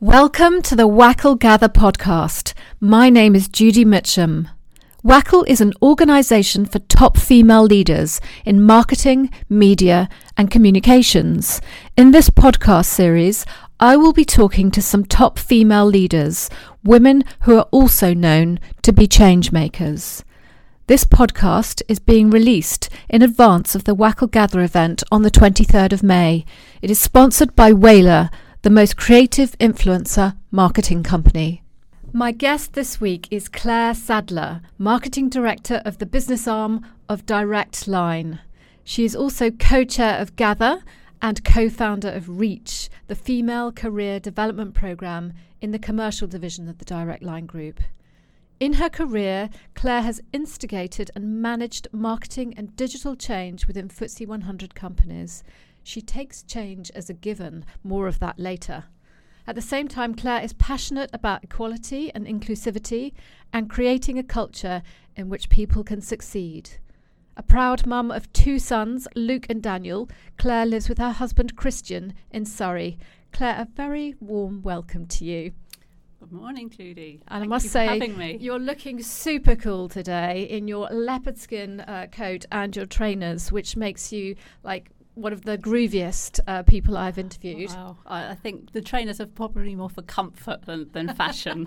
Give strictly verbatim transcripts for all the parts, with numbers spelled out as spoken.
Welcome to the Wackle Gather podcast. My name is Judy Mitchum. Wackle is an organisation for top female leaders in marketing, media and communications. In this podcast series, I will be talking to some top female leaders, women who are also known to be change makers. This podcast is being released in advance of the Wackle Gather event on the twenty-third of May. It is sponsored by Whaler, the most creative influencer marketing company. My guest this week is Claire Sadler, Marketing Director of the business arm of Direct Line. She is also co-chair of Gather and co-founder of Reach, the female career development programme in the commercial division of the Direct Line Group. In her career, Claire has instigated and managed marketing and digital change within F T S E one hundred companies. She takes change as a given, more of that later. At the same time, Claire is passionate about equality and inclusivity and creating a culture in which people can succeed. A proud mum of two sons, Luke and Daniel, Claire lives with her husband Christian in Surrey. Claire, a very warm welcome to you. Good morning, Judy. And Thank I must you say, for having me. You're looking super cool today in your leopard skin uh, coat and your trainers, which makes you like one of the grooviest uh, people I've interviewed. Wow. I, I think the trainers are probably more for comfort than, than fashion.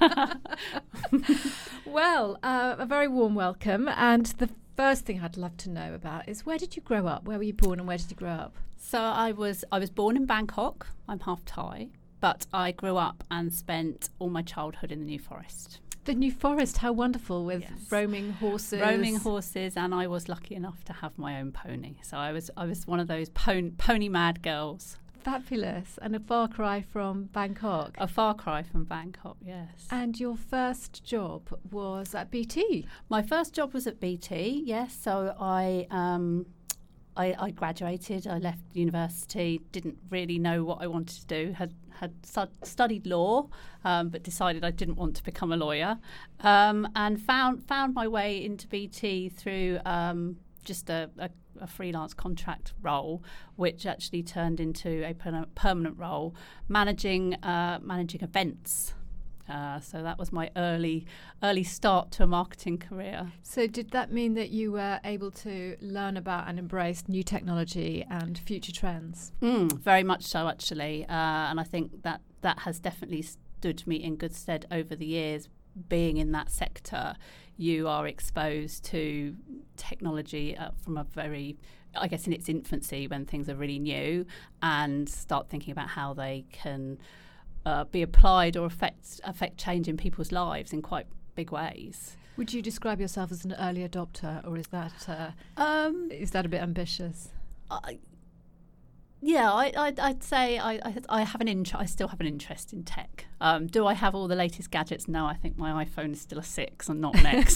Well, uh, a very warm welcome. And the first thing I'd love to know about is, where did you grow up? Where were you born and where did you grow up? So I was I was born in Bangkok. I'm half Thai, but I grew up and spent all my childhood in the New Forest. The New Forest, how wonderful, with Yes. roaming horses. Roaming horses, and I was lucky enough to have my own pony. So I was I was one of those pon- pony mad girls. Fabulous. And a far cry from Bangkok. A far cry from Bangkok, yes. And your first job was at B T? My first job was at B T, yes. So I, um, I, I graduated, I left university, didn't really know what I wanted to do, had had stud- studied law, um, but decided I didn't want to become a lawyer, um, and found found my way into B T through um, just a, a, a freelance contract role, which actually turned into a per- permanent role, managing uh, managing events. Uh, so that was my early early start to a marketing career. So did that mean that you were able to learn about and embrace new technology and future trends? Mm, very much so, actually. Uh, and I think that that has definitely stood me in good stead over the years. Being in that sector, you are exposed to technology uh, from a very, I guess, in its infancy, when things are really new, and start thinking about how they can Uh, be applied or affect affect change in people's lives in quite big ways. Would you describe yourself as an early adopter, or is that uh, Um, is that a bit ambitious? I, yeah, I, I'd, I'd say I, I, I have an int- I still have an interest in tech. Um, do I have all the latest gadgets? No, I think my iPhone is still a six and not an X.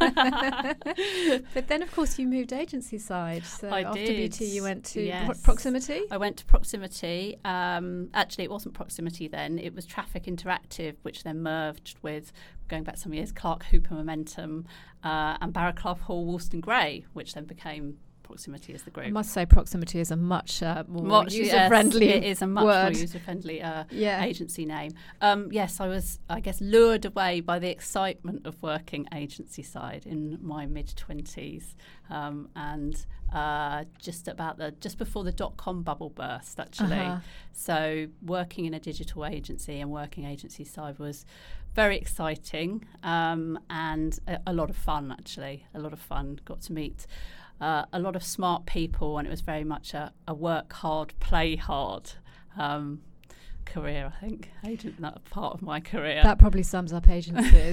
But then, of course, you moved agency side. So I after did. B T, you went to Yes. Pro- Proximity. I went to Proximity. Um, actually, it wasn't Proximity then. It was Traffic Interactive, which then merged with, going back some years, Clark Hooper Momentum uh, and Barraclough Hall Woolston Grey, which then became Proximity as the group. I must say, Proximity is a much uh, more Much, user-friendly yes, it is a much word. more user-friendly uh, Yeah. agency name. Um, yes, I was, I guess, lured away by the excitement of working agency side in my mid-twenties, um, and uh, just about the just before the dot-com bubble burst, actually. Uh-huh. So working in a digital agency and working agency side was very exciting, um, and a, a lot of fun, actually. A lot of fun. Got to meet Uh, a lot of smart people, and it was very much a, a work hard, play hard um, career, I think. Agent, that part of my career. That probably sums up agencies.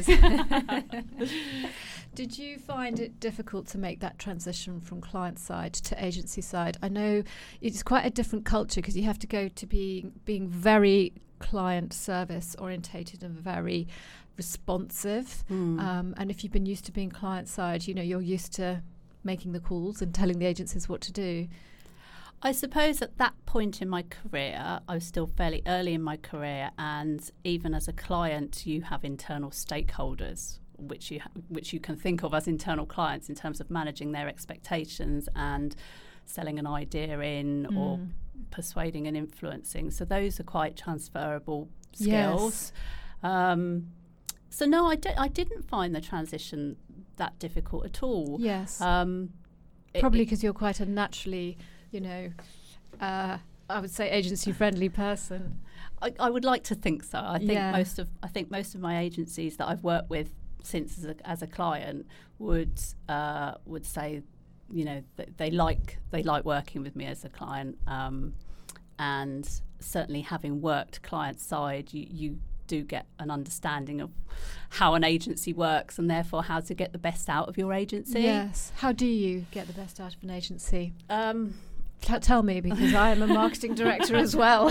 Did you find it difficult to make that transition from client side to agency side? I know it's quite a different culture, because you have to go to being being very client service orientated and very responsive. Mm. Um, and if you've been used to being client side, you know, you're used to making the calls and telling the agencies what to do. I suppose at that point in my career, I was still fairly early in my career, and even as a client, you have internal stakeholders, which you ha- which you can think of as internal clients in terms of managing their expectations and selling an idea in, mm. or persuading and influencing. So those are quite transferable skills. Yes. Um, so no, I, di- I didn't find the transition that difficult at all. Yes. Um, Probably because you're quite a naturally, you know, uh, I would say agency-friendly person. I, I would like to think so. I think yeah. most of I think most of my agencies that I've worked with since as a, as a client would uh, would say, you know, th- they like they like working with me as a client, um, and certainly having worked client side, you, you do get an understanding of how an agency works and therefore how to get the best out of your agency. Yes. How do you get the best out of an agency? Um, T- tell me, because I am a marketing director as well.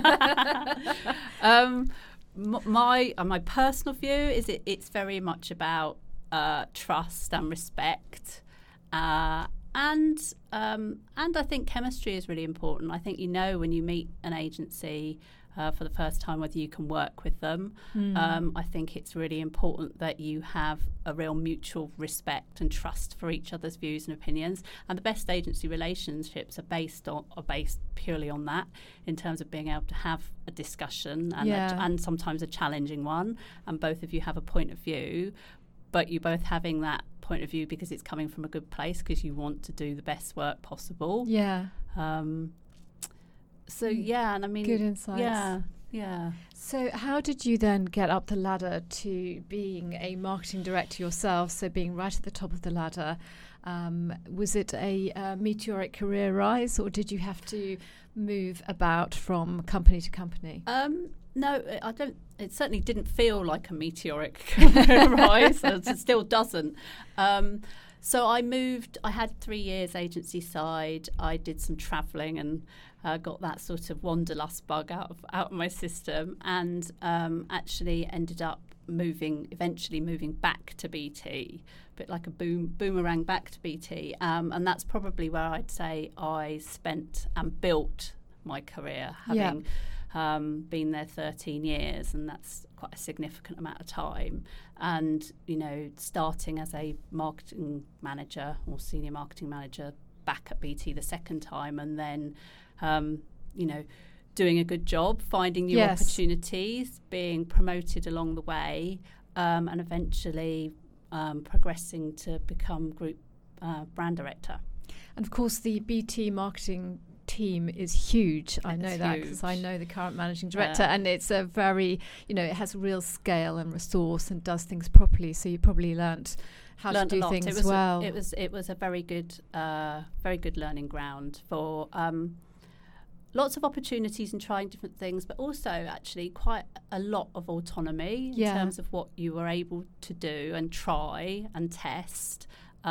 um, m- my uh, my personal view is it, it's very much about uh, trust and respect, uh, and um, and I think chemistry is really important. I think you know when you meet an agency uh, for the first time whether you can work with them. Mm. Um, I think it's really important that you have a real mutual respect and trust for each other's views and opinions. And the best agency relationships are based on are based purely on that, in terms of being able to have a discussion and yeah. a, and sometimes a challenging one, and both of you have a point of view, but you both having that point of view because it's coming from a good place, because you want to do the best work possible. Yeah. Um, so yeah, and I mean, good insights. Yeah, yeah. So how did you then get up the ladder to being a marketing director yourself? So being right at the top of the ladder, um, was it a uh, meteoric career rise, or did you have to move about from company to company? Um, no, I don't. It certainly didn't feel like a meteoric career rise. It still doesn't. Um, so I moved. I had three years agency side. I did some travelling and uh, got that sort of wanderlust bug out of out of my system, and um, actually ended up moving. Eventually moving back to B T, a bit like a boom boomerang back to B T, um, and that's probably where I'd say I spent and built my career, having. Yeah. Um, been there thirteen years, and that's quite a significant amount of time. And, you know, starting as a marketing manager or senior marketing manager back at B T the second time, and then, um, you know, doing a good job, finding new yes. opportunities, being promoted along the way, um, and eventually um, progressing to become group uh, brand director. And of course, the B T marketing team is huge. I know it's that huge. because I know the current managing director, yeah. and it's a very, you know, it has real scale and resource and does things properly. So you probably learnt how learned to do a lot. things it was well. A, it was it was a very good, uh, very good learning ground for um, lots of opportunities and trying different things, but also actually quite a lot of autonomy in yeah. terms of what you were able to do and try and test,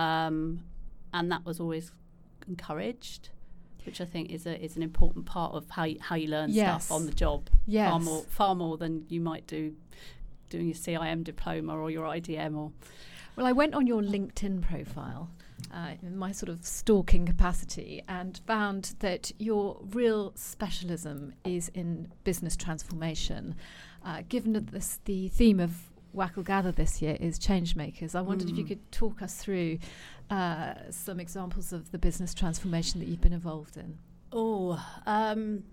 um, and that was always encouraged, which I think is a is an important part of how you, how you learn yes. stuff on the job. Yes. Far more far more than you might do doing your C I M diploma or your I D M. Or well, I went on your LinkedIn profile uh, in my sort of stalking capacity and found that your real specialism is in business transformation. Uh, given that this, the theme of Wackle Gather this year is change makers, I wondered mm. if you could talk us through uh, some examples of the business transformation that you've been involved in. Oh, um,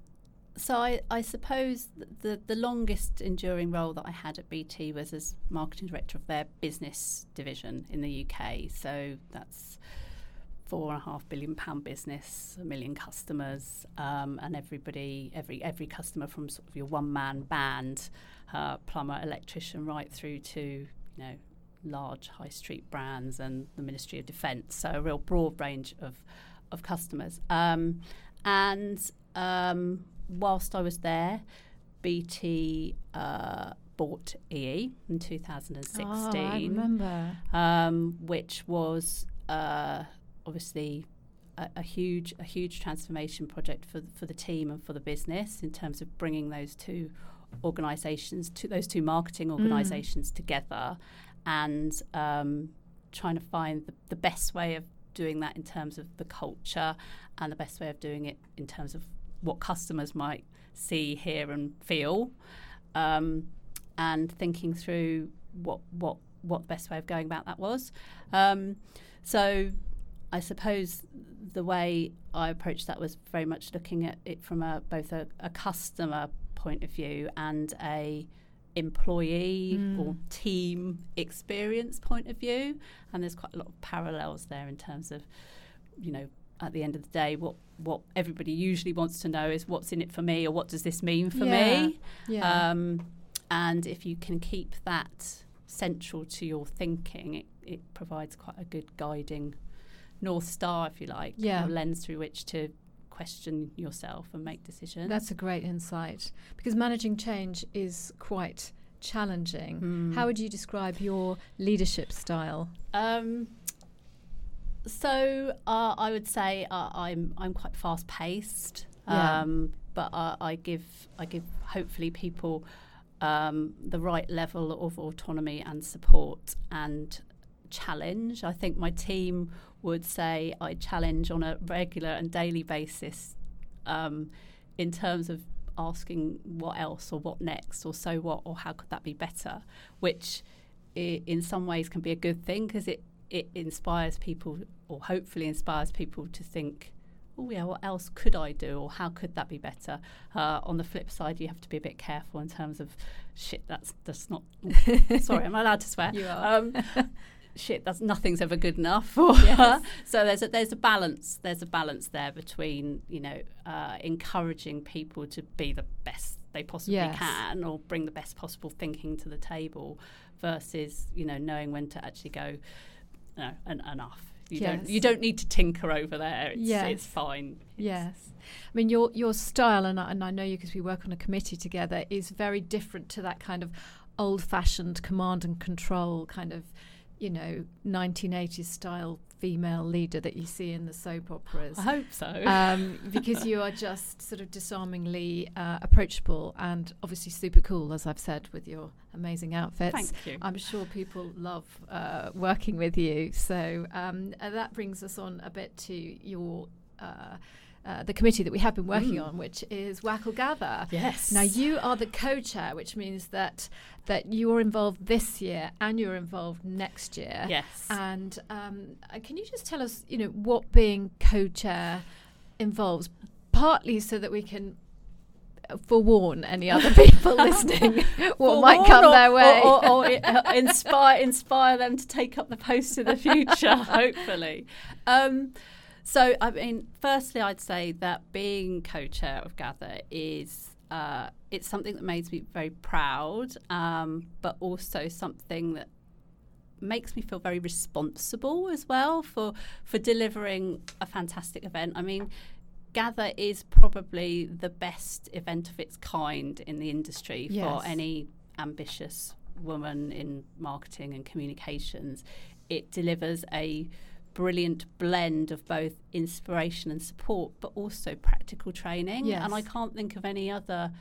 so I, I suppose the the longest enduring role that I had at B T was as marketing director of their business division in the U K. So that's four and a half billion pound business, a million customers, um, and everybody, every every customer from sort of your one man band, uh, plumber, electrician, right through to, you know, large high street brands and the Ministry of Defence. So a real broad range of of customers. Um, and um, whilst I was there, B T uh, bought E E in two thousand sixteen. Oh, I remember. Um, which was uh, obviously a, a huge a huge transformation project for for the team and for the business in terms of bringing those two organisations, to those two marketing organisations mm. together, and um, trying to find the, the best way of doing that in terms of the culture, and the best way of doing it in terms of what customers might see, hear and feel, um, and thinking through what what what the best way of going about that was. Um, so I suppose the way I approached that was very much looking at it from a both a, a customer point of view and a employee mm. or team experience point of view, and there's quite a lot of parallels there in terms of, you know, at the end of the day, what what everybody usually wants to know is what's in it for me, or what does this mean for yeah. me. Yeah. Um, and if you can keep that central to your thinking, it, it provides quite a good guiding North Star, if you like, yeah. a lens through which to question yourself and make decisions. That's a great insight, because managing change is quite challenging. Mm. How would you describe your leadership style? Um, so uh, I would say uh, I'm I'm quite fast paced, Yeah. um, but uh, I give I give hopefully people um, the right level of autonomy and support and challenge. I think my team would say I challenge on a regular and daily basis um, in terms of asking what else or what next or so what or how could that be better, which I- in some ways can be a good thing because it, it inspires people, or hopefully inspires people to think, oh yeah, what else could I do, or how could that be better? Uh, on the flip side, you have to be a bit careful in terms of shit, that's, that's not... sorry, am I allowed to swear? You are. Um, shit, that's nothing's ever good enough. Yes. So there's a, there's a balance. There's a balance there between, you know, uh, encouraging people to be the best they possibly Yes. can, or bring the best possible thinking to the table, versus, you know, knowing when to actually go, no, en- enough. You Yes. don't you don't need to tinker over there. It's, Yes. it's fine. It's Yes. I mean, your your style, and I, and I know you because we work on a committee together, is very different to that kind of old-fashioned command and control kind of, you know, nineteen eighties style female leader that you see in the soap operas. I hope so. Um, because you are just sort of disarmingly uh, approachable and obviously super cool, as I've said, with your amazing outfits. Thank you. I'm sure people love uh, working with you. So um, uh, that brings us on a bit to your uh, uh, the committee that we have been working Mm. on, which is Wackle Gather. Yes. Now you are the co-chair, which means that that you are involved this year and you're involved next year. Yes. And um, uh, can you just tell us, you know, what being co-chair involves, partly so that we can uh, forewarn any other people listening what might come or, their way. Or, or, or uh, inspire inspire them to take up the post in the future, hopefully. Um, so, I mean, firstly, I'd say that being co-chair of Gather is uh, it's something that makes me very proud, um, but also something that makes me feel very responsible as well for for delivering a fantastic event. I mean, Gather is probably the best event of its kind in the industry Yes. for any ambitious woman in marketing and communications. It delivers a brilliant blend of both inspiration and support, but also practical training. Yes. And I can't think of any other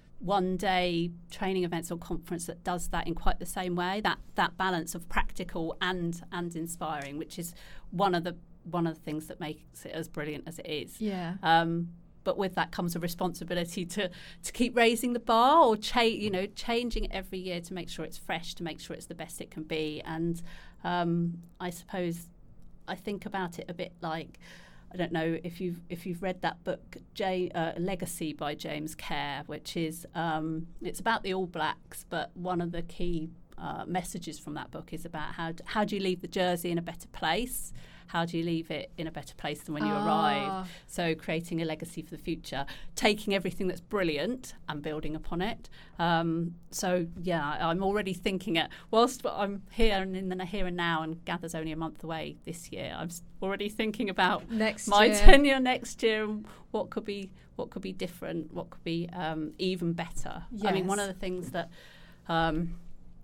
one-day training events or conference that does that in quite the same way. That that balance of practical and and inspiring, which is one of the one of the things that makes it as brilliant as it is. Yeah. Um, but with that comes a responsibility to to keep raising the bar, or cha- you know, changing it every year to make sure it's fresh, to make sure it's the best it can be. And um, I suppose I think about it a bit like, I don't know if you've if you've read that book, J, uh, Legacy by James Kerr, which is um, it's about the All Blacks, but one of the key uh, messages from that book is about how d- how do you leave the jersey in a better place? How do you leave it in a better place than when you Ah. arrive? So creating a legacy for the future, taking everything that's brilliant and building upon it. Um, so yeah, I- I'm already thinking at whilst I'm here and in the here and now, and Gather's only a month away this year. I'm s- already thinking about Next my year. tenure next year and what could be what could be different, what could be um, even better. I mean, one Yes. of the things that um,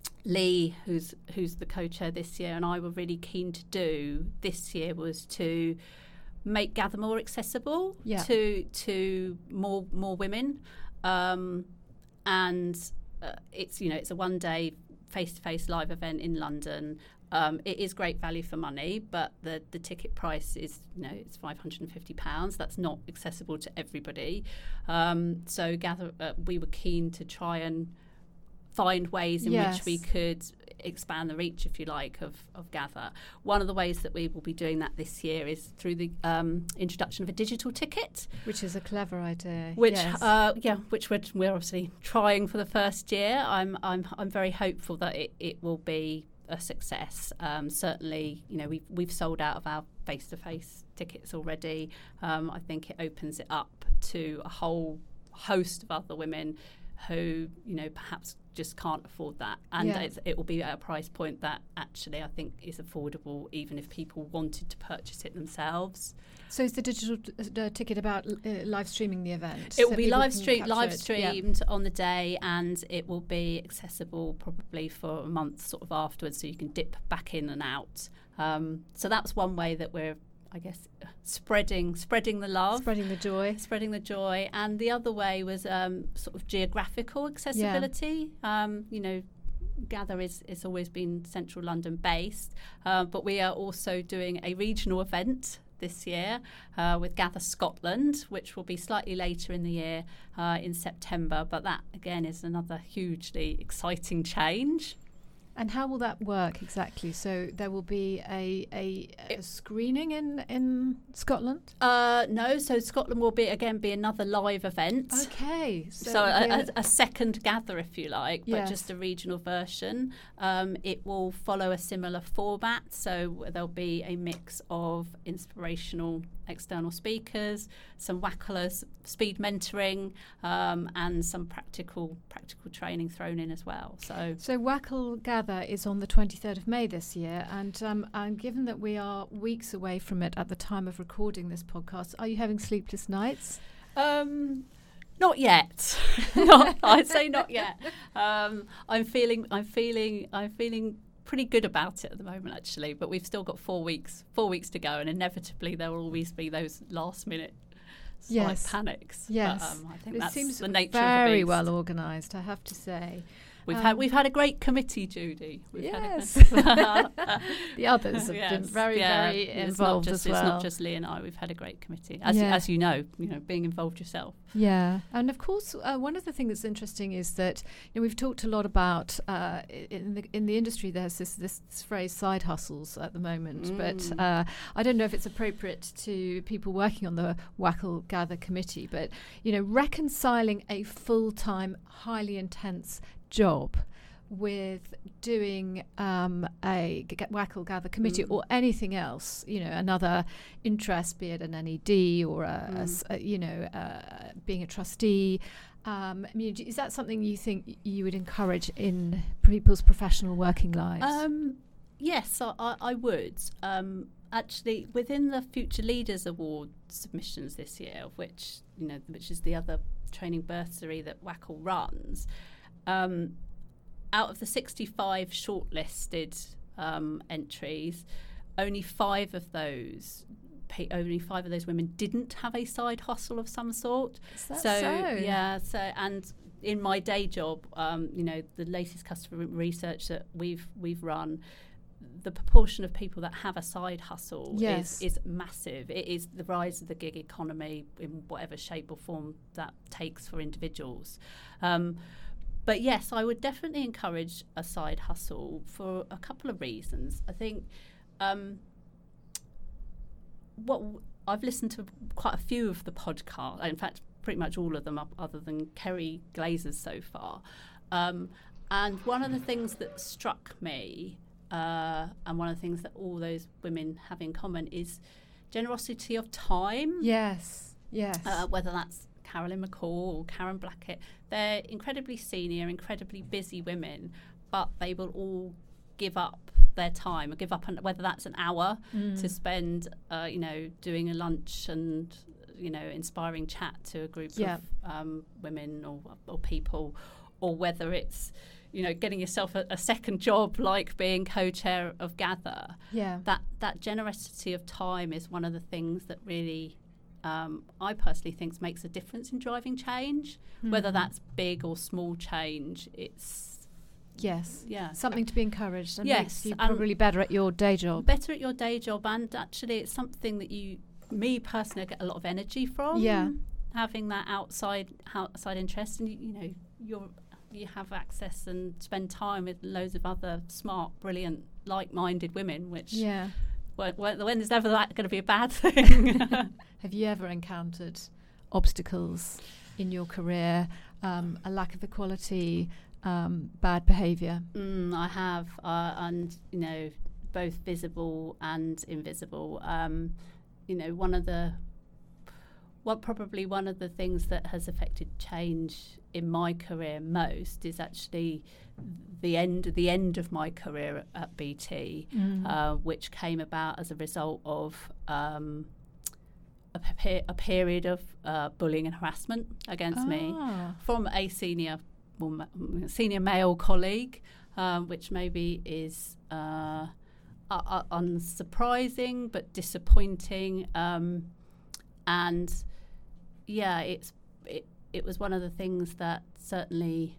Lee, who's who's the co-chair this year, and I were really keen to do this year was to make Gather more accessible Yeah. to to more more women, um, and uh, it's you know it's a one day face to face live event in London. Um, it is great value for money, but the the ticket price is you know it's five hundred and fifty pounds. That's not accessible to everybody. Um, so Gather, uh, we were keen to try and find ways in Yes. which we could expand the reach, if you like, of, of Gather. One of the ways that we will be doing that this year is through the um, introduction of a digital ticket, which is a clever idea. Which, yes. uh, yeah, which we're, we're obviously trying for the first year. I'm, I'm, I'm very hopeful that it, it will be a success. Um, certainly, you know, we've we've sold out of our face-to-face tickets already. Um, I think it opens it up to a whole host of other women who, you know, perhaps just can't afford that, and yeah. it's, it will be at a price point that actually I think is affordable, even if people wanted to purchase it themselves. So is the digital t- uh, ticket about uh, live streaming the event? It will so be live stream, live it? streamed yeah. on the day, and it will be accessible probably for a month sort of afterwards, so you can dip back in and out. Um, so that's one way that we're, I guess, spreading spreading the love, spreading the joy, spreading the joy. And the other way was um, sort of geographical accessibility. Yeah. Um, you know, Gather is it's always been central London based, uh, but we are also doing a regional event this year uh, with Gather Scotland, which will be slightly later in the year uh, in September. But that again is another hugely exciting change. And how will that work exactly? So there will be a, a, a screening in, in Scotland? Uh, no, so Scotland will be again be another live event. Okay. So, so a, a, a second Gather, if you like, but yes. just a regional version. Um, it will follow a similar format. So there'll be a mix of inspirational external speakers, some WACLers, speed mentoring, um, and some practical practical training thrown in as well. So, so WACL Gather is on the twenty-third of May this year, and um, and given that we are weeks away from it at the time of recording this podcast, are you having sleepless nights? Um, not yet. not, I'd say not yet. Um, I'm feeling. I'm feeling. I'm feeling. pretty good about it at the moment, actually, but we've still got four weeks four weeks to go, and inevitably there will always be those last minute yes. slight panics. Yes, but, um, I think it that's seems the nature very of the beast. well organised, I have to say. We've um, had we've had a great committee, Judy. We've yes, had a the others have yes. been very yeah. very it's involved not just, as well. It's not just Lee and I. We've had a great committee, as yeah. as you know, you know, being involved yourself. Yeah, and of course, uh, one of the things that's interesting is that you know, we've talked a lot about uh, in the in the industry. There's this, this this phrase "side hustles" at the moment, mm. but uh, I don't know if it's appropriate to people working on the WACL Gather committee. But you know, reconciling a full-time, highly intense job with doing um, a g- WACL Gather committee mm. or anything else, you know, another interest, be it an N E D or a, mm. a, a you know, uh, being a trustee. Um, I mean, is that something you think you would encourage in people's professional working lives? Um, yes, I, I, I would. Um, actually, within the Future Leaders Award submissions this year, of which you know, which is the other training bursary that WACL runs. Um, Out of the sixty-five shortlisted um, entries, only five of those, only five of those women didn't have a side hustle of some sort. Is that so, so? yeah. So, and in my day job, um, you know, the latest customer research that we've we've run, the proportion of people that have a side hustle yes. is, is massive. It is the rise of the gig economy in whatever shape or form that takes for individuals. Um, But yes, I would definitely encourage a side hustle for a couple of reasons. I think um, what w- I've listened to quite a few of the podcasts, in fact, pretty much all of them, other than Kerry Glazer's so far. Um, and one of the things that struck me, uh, and one of the things that all those women have in common, is generosity of time. Yes, yes. Uh, whether that's Carolyn McCall or Karen Blackett, they're incredibly senior, incredibly busy women, but they will all give up their time, or give up, an, whether that's an hour mm. to spend, uh, you know, doing a lunch and, you know, inspiring chat to a group yeah. of um, women or, or people, or whether it's, you know, getting yourself a, a second job like being co-chair of Gather. Yeah. That that generosity of time is one of the things that really Um, I personally think makes a difference in driving change, mm. whether that's big or small change. It's yes, yeah, something to be encouraged and yes, makes you probably better at your day job. Better at your day job, and actually, it's something that you, me personally, I get a lot of energy from. Yeah, having that outside outside interest, and you, you know, you're you have access and spend time with loads of other smart, brilliant, like-minded women, which yeah. when, when, when there's never that going to be a bad thing. Have you ever encountered obstacles in your career, um, a lack of equality, um, bad behaviour? Mm, I have, uh, and you know, both visible and invisible. Um, you know, one of the Well, probably one of the things that has affected change in my career most is actually the end the end of my career at B T, mm. uh, which came about as a result of um, a, pe- a period of uh, bullying and harassment against ah. me from a senior well, ma- senior male colleague, um, which maybe is uh, uh, unsurprising but disappointing. Um, and yeah, it's it, it was one of the things that certainly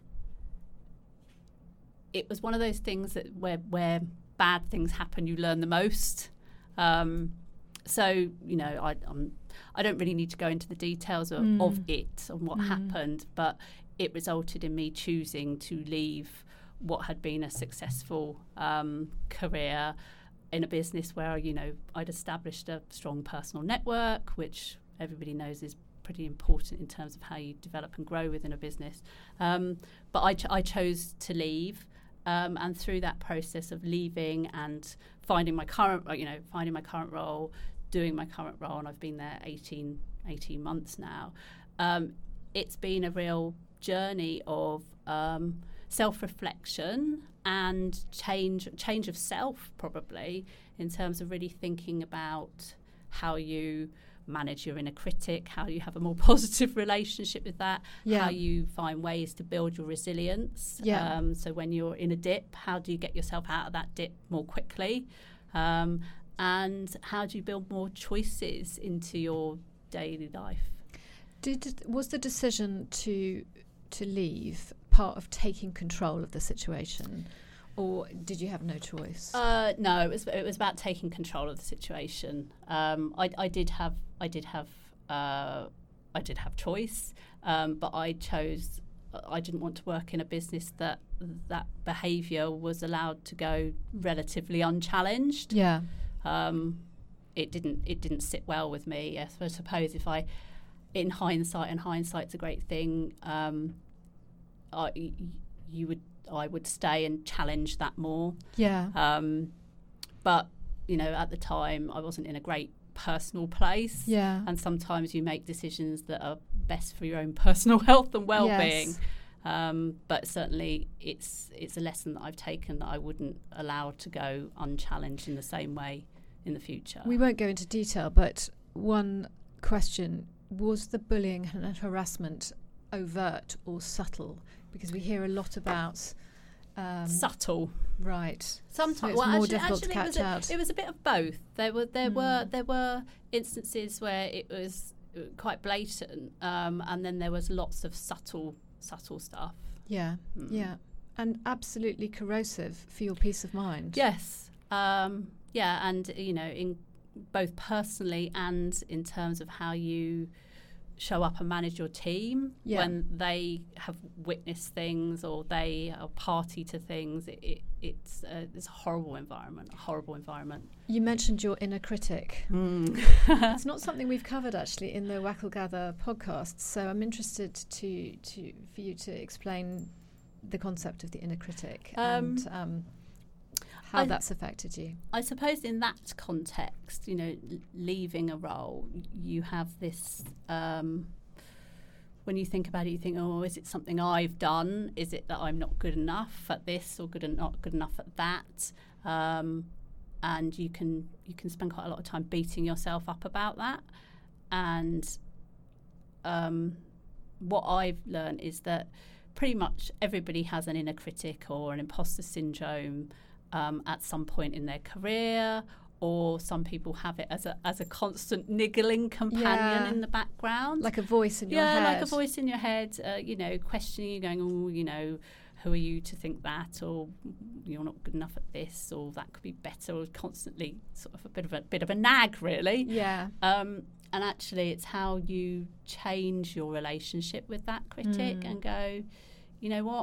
it was one of those things that where where bad things happen, you learn the most. Um, so you know, I I'm, I don't really need to go into the details of, mm. of it and what mm. happened, but it resulted in me choosing to leave what had been a successful um, career in a business where, you know, I'd established a strong personal network, which everybody knows is pretty important in terms of how you develop and grow within a business. Um, but I, ch- I chose to leave, um, and through that process of leaving and finding my current, you know, finding my current role, doing my current role, and I've been there eighteen, eighteen months now. Um, it's been a real journey of um, self-reflection and change, change of self, probably, in terms of really thinking about how you manage your inner critic, how you have a more positive relationship with that, yeah. how you find ways to build your resilience. Yeah. Um, so when you're in a dip, how do you get yourself out of that dip more quickly? Um, and how do you build more choices into your daily life? Did was the decision to to leave part of taking control of the situation, or did you have no choice? Uh, no, it was it was about taking control of the situation. Um, I, I did have I did have uh, I did have choice, um, but I chose. I didn't want to work in a business that that behaviour was allowed to go relatively unchallenged. Yeah. Um, it didn't it didn't sit well with me. Yes, I suppose if I, in hindsight, and hindsight's a great thing. Um, I you would. I would stay and challenge that more. Yeah. Um, but, you know, at the time, I wasn't in a great personal place. Yeah. And sometimes you make decisions that are best for your own personal health and well-being. Yes. Um, but certainly it's it's a lesson that I've taken that I wouldn't allow to go unchallenged in the same way in the future. We won't go into detail, but one question, was the bullying and harassment overt or subtle? Because we hear a lot about um, subtle, right? Sometimes, so it's well, more actually, difficult actually to catch it was a, out. It was a bit of both. There were there mm. were there were instances where it was quite blatant, um, and then there was lots of subtle subtle stuff. Yeah, mm. yeah, and absolutely corrosive for your peace of mind. Yes, um, yeah, and you know, in both personally and in terms of how you show up and manage your team yeah. when they have witnessed things or they are party to things. It, it, it's, a, it's a horrible environment, a horrible environment. You mentioned your inner critic. Mm. It's not something we've covered actually in the Wackle Gather podcast, so I'm interested to, to for you to explain the concept of the inner critic um, and um, how I, that's affected you. I suppose in that context, you know, l- leaving a role, you have this, um, when you think about it, you think, oh, is it something I've done? Is it that I'm not good enough at this or good and not good enough at that? Um, and you can you can spend quite a lot of time beating yourself up about that. And um, what I've learned is that pretty much everybody has an inner critic or an imposter syndrome Um, at some point in their career, or some people have it as a as a constant niggling companion yeah. in the background, like a voice in your yeah, head. Yeah, like a voice in your head, uh, you know, questioning you, going, oh, you know, who are you to think that, or you're not good enough at this, or that could be better, or constantly sort of a bit of a bit of a nag, really. Yeah. Um, and actually, it's how you change your relationship with that critic mm. and go, you know what,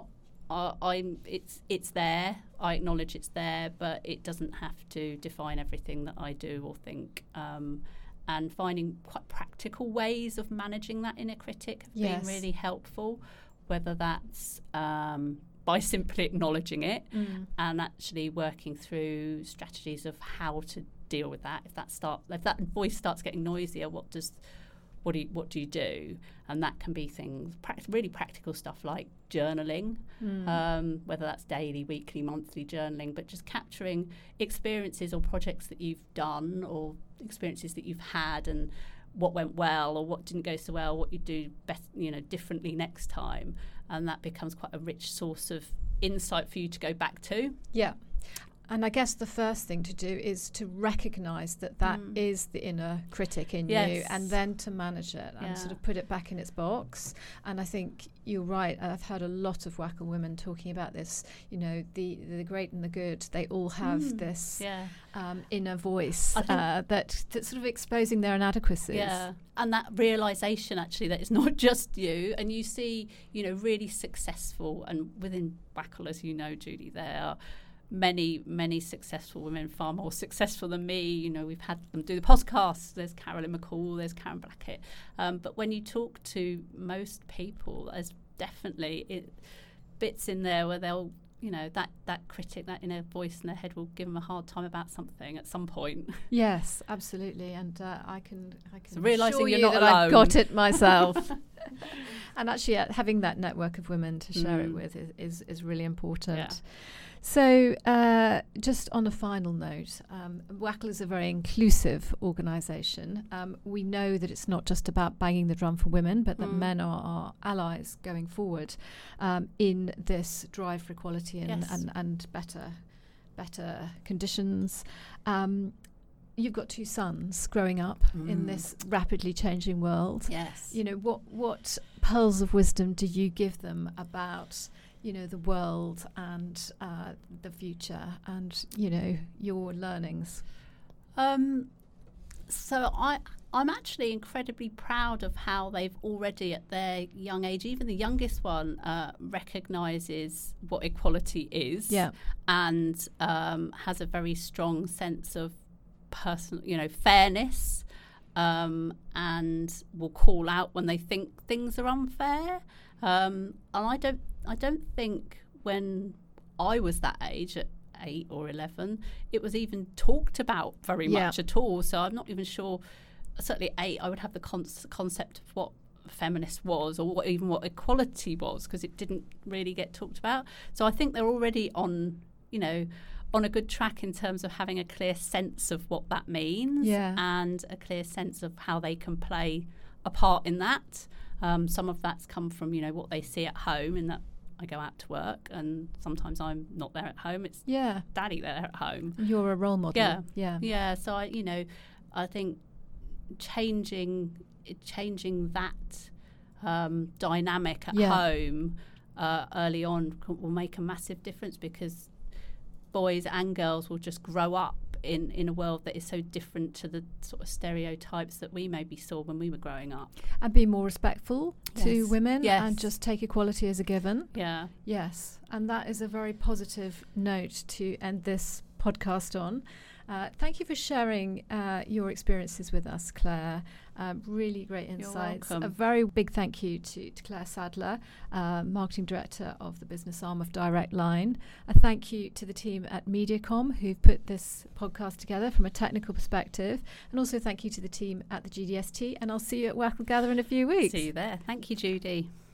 I, I'm it's it's there. I acknowledge it's there, but it doesn't have to define everything that I do or think. Um, and finding quite practical ways of managing that inner critic have yes. been really helpful, whether that's um, by simply acknowledging it mm. and actually working through strategies of how to deal with that. If that start, if that voice starts getting noisier, what does what do you, what do you do? And that can be things, pra- really practical stuff like journaling, mm. um, whether that's daily, weekly, monthly journaling, but just capturing experiences or projects that you've done or experiences that you've had and what went well or what didn't go so well, what you do best, you know, differently next time. And that becomes quite a rich source of insight for you to go back to. Yeah. And I guess the first thing to do is to recognise that that mm. is the inner critic in yes. you, and then to manage it and yeah. sort of put it back in its box. And I think you're right. I've heard a lot of WACL women talking about this. You know, the the great and the good, they all have mm. this yeah. um, inner voice uh, that that's sort of exposing their inadequacies. Yeah, and that realisation actually that it's not just you. And you see, you know, really successful, and within WACL, as you know, Judy, there are many, many successful women, far more successful than me. You know, we've had them do the podcast. There's Carolyn McCall, there's Karen Blackett. Um, but when you talk to most people, there's definitely it, bits in there where they'll, you know, that, that critic, that inner voice in their head will give them a hard time about something at some point. Yes, absolutely. And uh, I can I can so realising assure you're you not that alone. I've got it myself. And actually uh, having that network of women to share mm. it with is, is, is really important. Yeah. So uh, just on a final note, um, WACL is a very inclusive organisation. Um, we know that it's not just about banging the drum for women, but that mm. men are our allies going forward um, in this drive for equality and, yes. and, and better, better conditions. Um, You've got two sons growing up mm. in this rapidly changing world. Yes. You know, what what pearls of wisdom do you give them about, you know, the world and uh, the future and, you know, your learnings? Um, so I, I'm actually incredibly proud of how they've already at their young age, even the youngest one, uh, recognises what equality is yeah. and um, has a very strong sense of personal, you know, fairness, um, and will call out when they think things are unfair. Um, and I don't, I don't think when I was that age at eight or eleven, it was even talked about very yeah. much at all. So I'm not even sure. Certainly, eight, I would have the con- concept of what feminist was, or what, even what equality was, because it didn't really get talked about. So I think they're already on, you know, on a good track in terms of having a clear sense of what that means yeah. and a clear sense of how they can play a part in that. Um, some of that's come from, you know, what they see at home, in that I go out to work and sometimes I'm not there at home. It's yeah. daddy there at home. You're a role model. Yeah. Yeah. Yeah. So, I, you know, I think changing changing that um, dynamic at yeah. home uh, early on will make a massive difference, because boys and girls will just grow up in, in a world that is so different to the sort of stereotypes that we maybe saw when we were growing up. And be more respectful yes. to women yes. and just take equality as a given. Yeah. Yes. And that is a very positive note to end this podcast on. Uh, thank you for sharing uh, your experiences with us, Claire. Um, really great insights. You're welcome. A very big thank you to, to Claire Sadler, uh, Marketing Director of the business arm of Direct Line. A thank you to the team at Mediacom who've put this podcast together from a technical perspective. And also thank you to the team at the G D S T. And I'll see you at WACL Gather in a few weeks. See you there. Thank you, Judy.